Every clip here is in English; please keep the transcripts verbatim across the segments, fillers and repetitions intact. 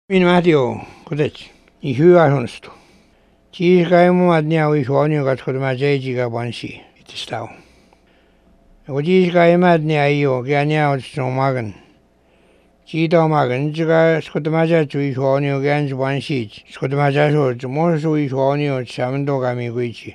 Minimátio, kudec, i hyvähunstu. Tiiskai muat nia ui suoniukat kudma jejiga bansi, itistau. Ko tiiskai mat nia iyo, kia nia otsu magan. Chito magan, jiga skudma jachu i suoniu kian bansi, skudma jachu, mosu i suoniu samendo kami kuichi.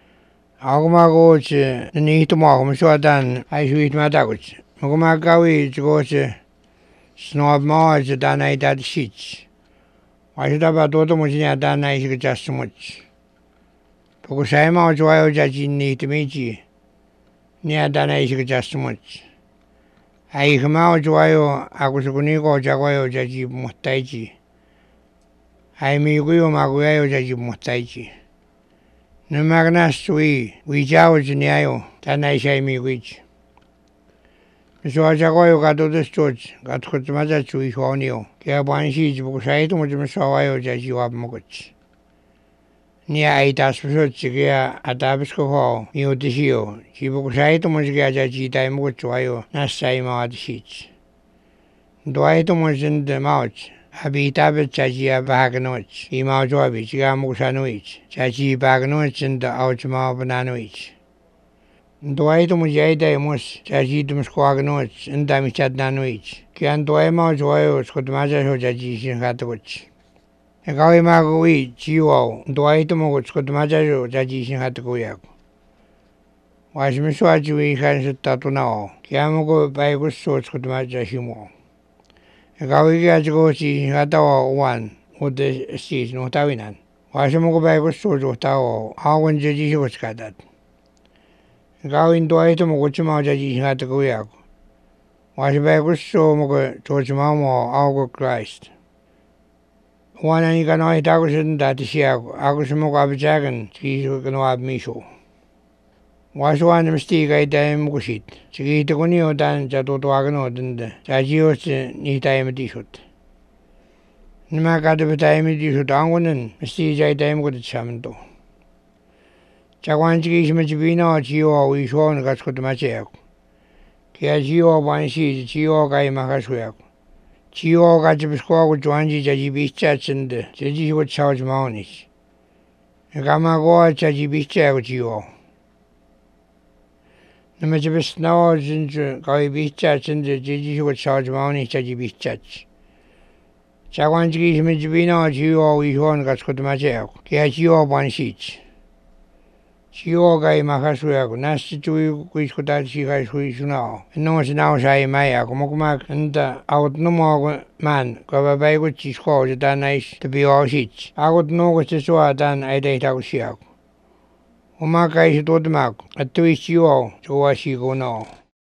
Agmago otsu, nihtu maagum suatan, ai suit matakuts. Maguma kawi, jigotsu, snob maa je danai dat shits. Wajda ba todo mujinya danai shi just much. Poko sai maa joayo jaji ni timichi. Nia danai shi just much. Ai khama joayo aku sukuni ko jagoyo jaji muhtaichi. Ai mi guyo maguyo jaji muhtaichi. Numagnas sui, wi jao jiniayo, danai shai mi guichi. So jagoyo gato des church, gato kutmaja chui suonio. Kia bansi jibu saitu mujum sawayo jaji wab mukuch. Nia aitas pusuch kia atabisko ho, miu tisio. Jibu saitu mujia jaji tai mukuch wayo, nasai mawadisich. Doaitu mujin de mauch. Abi tabit jaji abaganoch. Ima joabi, jiga mukusanuich. Jaji baganoch and the ouchma bananuich. Doai tu mujai dai mus jaji tu musquagnoch and damichat nanuich. Kian doai ma joyo skutmaja ho jaji shin hatakuch. A gawi magui, chiwo, doai tu mogut skutmaja ho jaji shin hatakuyak. Washmiswaji we can sit tatunao. Kiamugo baigus so skutmaja himo. A gawi gajosi hatawa one with the seas no tawinan. Washamugo baigus so jotao, how when jaji was cadat. Gawin doai tu mogo chuma jaji hata kuyak. Wasbagus so mogo chochmamo augo Christ. Wana ni kano hitagus in that siago, agus mogo abjagan, chisu kano abmisho. Waswan mistake I time mushit. Chigi takunio dan jato agano dinde, jajios ni time dishut. Nimakata time dishut angunan, mistake I time good chamento. Chakwanchiki shimachibino chiyo wishon gaskutmacheako. Kia chiyo bansi chiyo kai makasuyako. Chiyo gachibisko juanji jaji bichachinde, jaji ko chauch maonish. Kama goa jaji bichako chiyo. Namachibis nao jinju kai bichachinde, jaji ko chauch maonish jaji bichach. Chakwanchiki shimachibino chiyo wishon gaskutmacheako. Kia chiyo bansich. Chiyo gai makasuyaku, nasi chui kuiskutat shikai shui sunao. No sinao sai maya, kumokumak nda aut numo man, kwa baiku chisko jitan nais tebi oshich. Agut nuko sisua dan aidaitaku siyaku. Umakai si totmaku, atui chiyo, chua shiku no.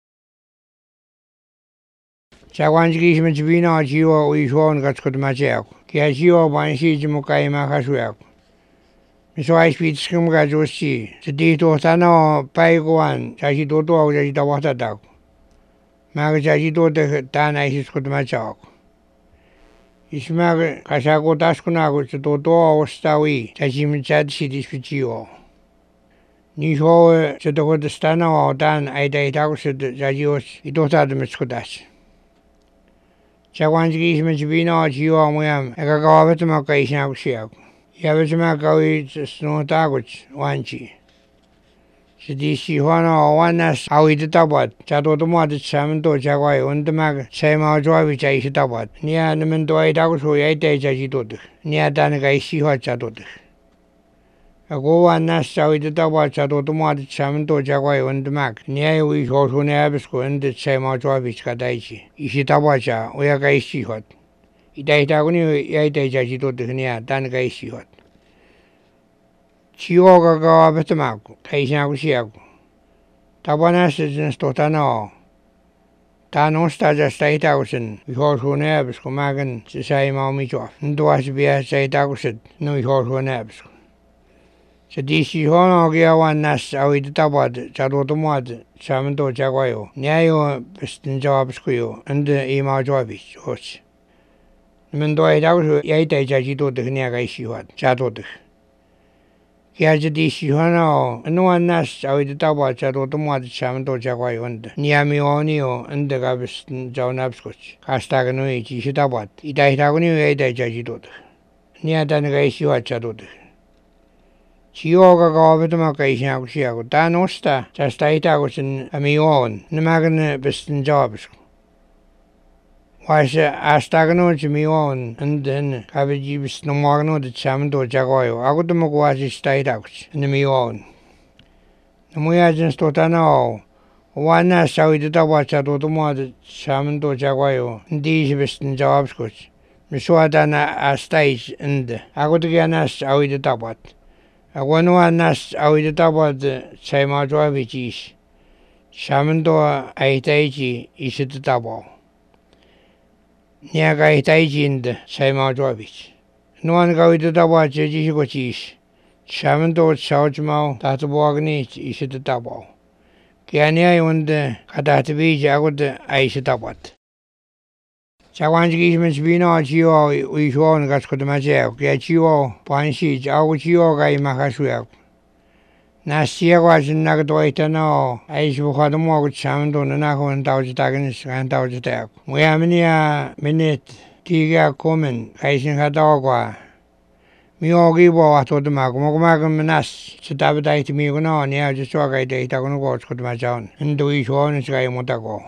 Chakwanchiki shimachibino chiyo uishon katskutmacheyaku. Kia chiyo bansi jimukai makasuyaku. So I speak skumga josi. Sedi to tano paiguan, jaji to to jaji tawata dak. Mag jaji to de tana is skutmachak. Ismag kasako taskunago to to ostawi, jaji mchad si dispitio. Nisho se to de stana dan aida itakus jajios itota de mskudas. Chakwanski ismachibino chiyo muyam, eka kawabetuma kaishaku siyaku. Yabajima gawi snow taguch wanchi. Sidi si hono wanas awi de tabat. Chato to mo de samento chagwai undamag sema joavi chai si tabat. Nia nemento ai tagus ho yai te chaji tode. Nia dan gai si ho chatode. Ago wanas awi de tabat chato to mo de samento chagwai undamag. Nia wi ho ho ne abisko inde sema joavi chadaichi. Isi tabacha oya gai si hot. Itai takuni yai te chaji tode nia dan gai si hot. Chiyo ga gawa betamaku, kaishaku siyaku. Tabanas jins totano. Tano staja staitakusin, vihorsu nebisko magan sisai maumichof. Nduas biya staitakusit, no vihorsu nebisko. Se disi hono giawan nas awid tabad, chadotumad, samento chagwayo. Nyayo bestin jawabiskuyo, ande ima jawabis, hos. Mendo aitakusu yaitai chachito de niaga isiwad, chadodik. Kiaja di sihono anuan nas awid tawa chado tomo de chamdo jagwayo and niami onio and the gabis jaunabskoch kastagano ichi shitabat ida hitagoni eda jajidod nia danaga isiwa chadod Chioga gavitama kaisha kushiago danosta jasta itagosin amion namagan bistin jobs Washa astagano chimion and then cabbages no magno the chamdo jagoyo. Agutumoguazi staitax in the mion. The Muyajin Stotano, one as Saudi Tawacha Totomo the chamdo jagoyo, and these bistin jobs coach. Missuadana a stage and Agutianas Audi Tabat. A one one as Audi Tabat the Samajovichis. Chamdo Aitaji is the tabo. Niaga itaijin Saimajovic. No one go to the watch Jisikochis. Shamando Saujmao, Tatabogni, is it the tabo. Kiania on the Katatabi Jagod Aishitabat. Chawanjis Vino, Gio, we show on Gascotamajak, Gachio, Panshi, Aguchio, Gai Mahasuak. Nasia was in Nagadoitano, Aishu had a mortgage Shamando, Nanaho, and Taujatagan, and Taujatak. We have many a minute, Tiga Common, Kaising Hadogwa. Miogi wa to the Mag, Mogmagam Manas, Sitabatai to me, no, near the Soga data on the watch with my town, and do each one is Guy Motago.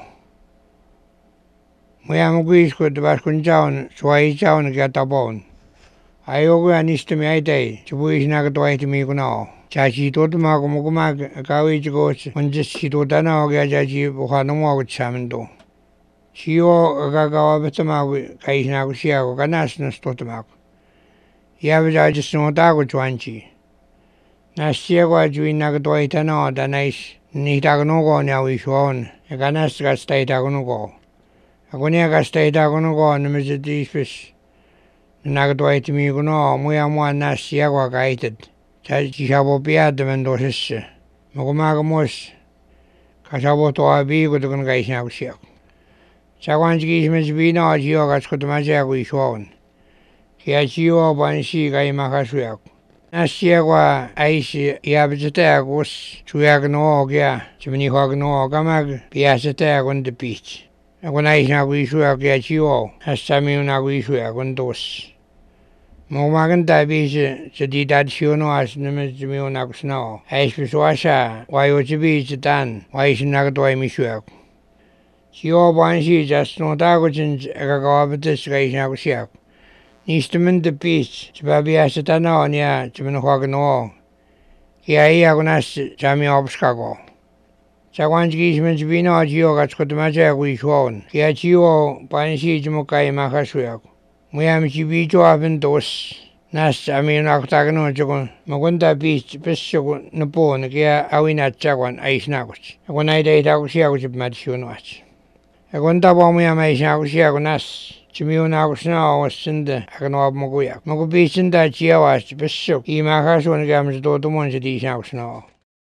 We have a grease with the Vascon town, so I town and get a bone. I owe an estimate day, to wish Nagadoi to me now. Chachi told Magomag, a cowage goes, when just she told Dana Gajaji, who had no more with Shamando. She or a gaga betama, Kaisna, Shia, Ganasna Stotamak. Yavaja just no tago twanchi. Nasia was doing Nagadoitano, the nice Nitaganogo now is on, a Ganasca state agonogo. Agonia state agonogo, and the Mister Fish. Nagadoit to me, no, we are one Nasia guided. Chabo Piat and Dosis. Mogomagamos Casabo to a big with the congregation of Shia. Chawanski is Vino, Giogas Cotomaja, we shown. Kiachio, Banshi, Gai Mahasuak. Nasiagua, Aishi, Yabitag was Chuyagno, Gia, Chimney Hogno, Gamag, Piazatag on the beach. And when I now we should have Giachio, as Samuel we should have on those. Momagan Tabis, the Didad Shiono as Nemizimio Naxno, Aishwasha, why would you be Dan, why is Nagatoi Mishuak? Shio Banshi just no Dagojins, Agabatis Gaishakushiak. Nistaman the peace, Babi Asatano, near Chimanhogano. Kiayagunas, Jami Obscago. Chawanskis Vino, Giogas Cotomaja, we shown. Kiachio, Banshi, Jimokai Mahasuak. We have Chibijo haven't those. Nas, I mean, Octagano, Magunda Beach, Pisco, Napon, Gia, Awina Chawan, Ice Nagus. When I date Auxia with Matsunas. I went up on me a Mason Auxiagonas. Chimio Nagus now was in the Agano Moguia. Mogu Beach in that Chiawas, Pisco, Imahas when Gams do the ones at these house now.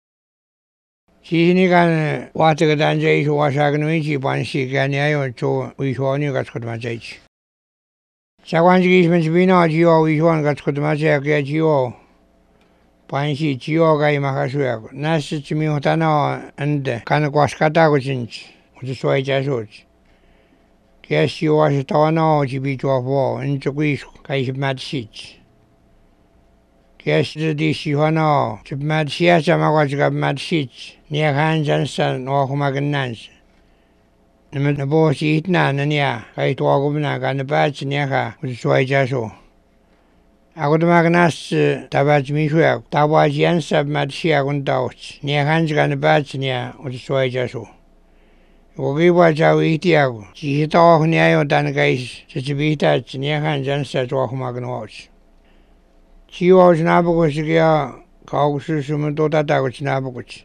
She's Nigan, water than Jay who was Aganoichi, Banshi, Gania, to we saw you got my judge. Chawanski is Vino, Gio, we one got Cotomaja, Gio. Panshi, Gio, Gai Mahasuak, Nas Chimihotano, and Kanaquascatagojins, with the soy jasot. Guess you was a tawano, Gibito of war, and Joguis, Kai mad seats. Guess the Dishihano, to mad Siasamagas got mad seats, near hands and son, or Homaganans. The boss eat none, and ya, I talk of Nag and the batch near her with soy jasso. I would magnas Tabaj Mishuak, Tabaj Yansab Mad Shiagun Douch, near hands and the batch near with soy jasso. We watch our Etiago, she hit off near than guys, such a bit at near hands and set off Magnwatch. She was Nabogosia, Kaususum Dotagos Nabogoch.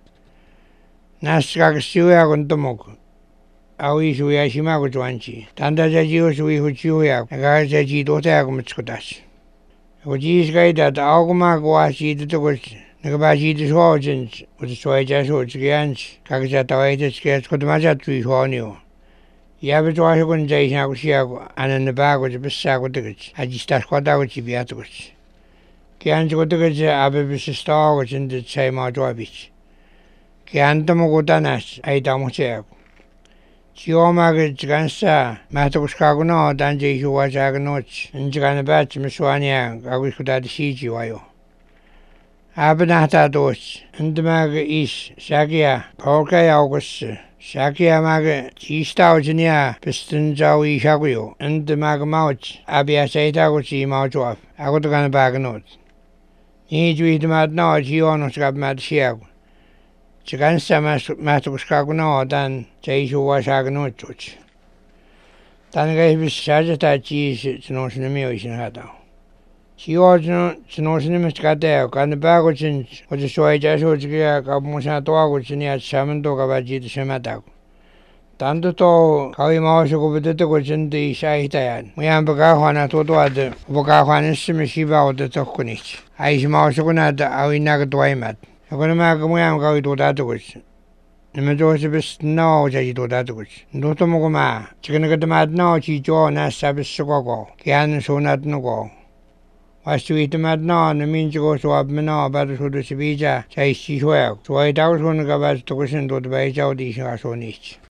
Naskak Stuagon Tomok. Awi we are Shimago Twanchi. Tanda Jajos we would chew up, and guys that you don't have much Scottish. What is guy that Algomag was eaten to which Nagabaji the Swagins with the soy jasot, Gans, Kakatawaitis, Sketch Cotomaja tree hornio. Yabatwagon Jay Nagusiago, and in the bag with the Bisago tickets. I just start what I would be at which. Kianjukutukaja abibisistawago jindu chaima joabich. Kiantamukudanas aidamucheago. Chiomaga jigansa mahtakushkaguna danje ihuwajaganoch njiganabat miswania agwikudadi shiji wayo. Abnahta dos ndmaga is shagia polkaya august shagia maga chistaujinia pistinjawi shaguyo ndmaga mauch abia saitaguchi mauchwaf agutugana baganot. Ni juidmat no chiono skabmat shiago. Chigansa mahtakushkaguna dan jaihuwajaganoch. Tanga bis shajata chi chinosinimio isinhatao. Chio chinosinimiskateo kan bago chin ojo soija sojiga kamusa toago chinia chamento kabajit sematago. Tanto to kawi mausuko bedetego chindi shahitayan. Muyambaga hwana totoad boga hwanisimi shiba odetokunich. Aish mausuko nada awinaga toaimat. Akonamaga muyam kawi totatogos. Nimedosi bis no jaji totatogos. Ndotomogoma chikanagatamat no chijo nasabis sogogo. Kian sonat nogo. Wastuitamat no naminchigo suabmino badasudu sibija chaishi huego. Suaitago sunaga badatokosin totabaijao di sasonich.